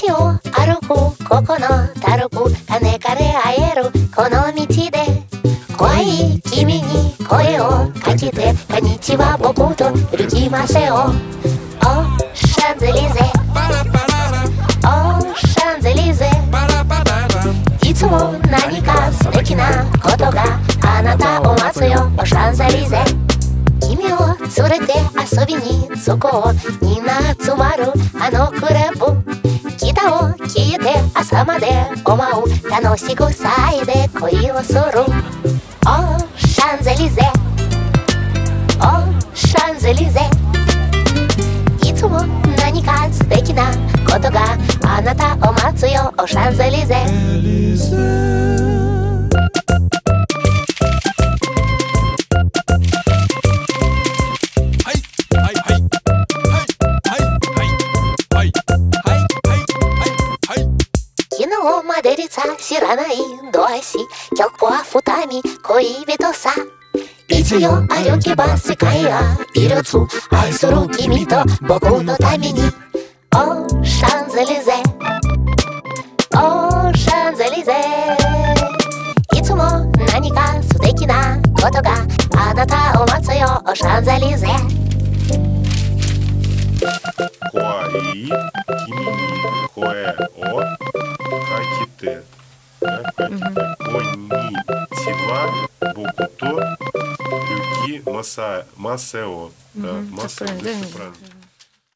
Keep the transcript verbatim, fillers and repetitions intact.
道を歩くここのたるく金から会えるこの道で怖い君に声をかけてこんにちは僕と歩きませよ。おシャンゼリゼおシャンゼリゼいつも何か素敵なことがあなたを待つよ。おシャンゼリゼ君を連れて遊びにそこをみんな集まるあのクラブギターを聴いて朝まで思う楽しく騒いで恋をする。おシャンゼリゼおシャンゼリゼいつも何か素敵なことがあなたを待つよ。おシャンゼリゼ昨日まで実は知らない同士曲は二人恋人さ一応歩けば世界が一つ愛する君と僕のためにおシャンゼリゼおシャンゼリゼいつも何か素敵なことがあなたを待つよ。おシャンゼリゼ怖い君に声をかけてかけてこんにちは僕と歩きませよ。